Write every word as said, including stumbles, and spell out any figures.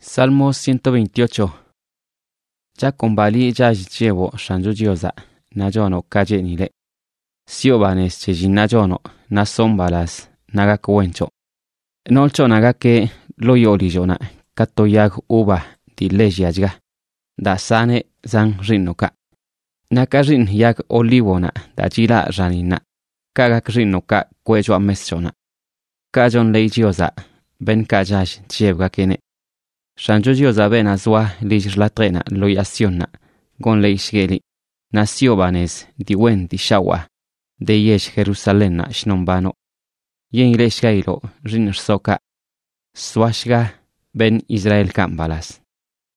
Salmo ciento veintiocho. Cha con bali cha jichebo shanju Diosa, najono kaje nile. Siobanes chejin najono, nason balas, nagak wencho. Nolcho nagake loyoli jona, katoyag uba di lejyajga. Da sane zan rinnoka. Nakarin yag olivona, da jila ranina. Kagak rinnoka kwejo amesjona. Kajon lei Diosa, ben kajaj jebga kene. Shanjo Diosa ben azwa lijlatrena loyasionna, gon leishgeli, nasiobanes diwen di shawa, de yesh Jerusalena shnombano. Yen ileshgailo rinrsoka, swashga ben Israel kambalas.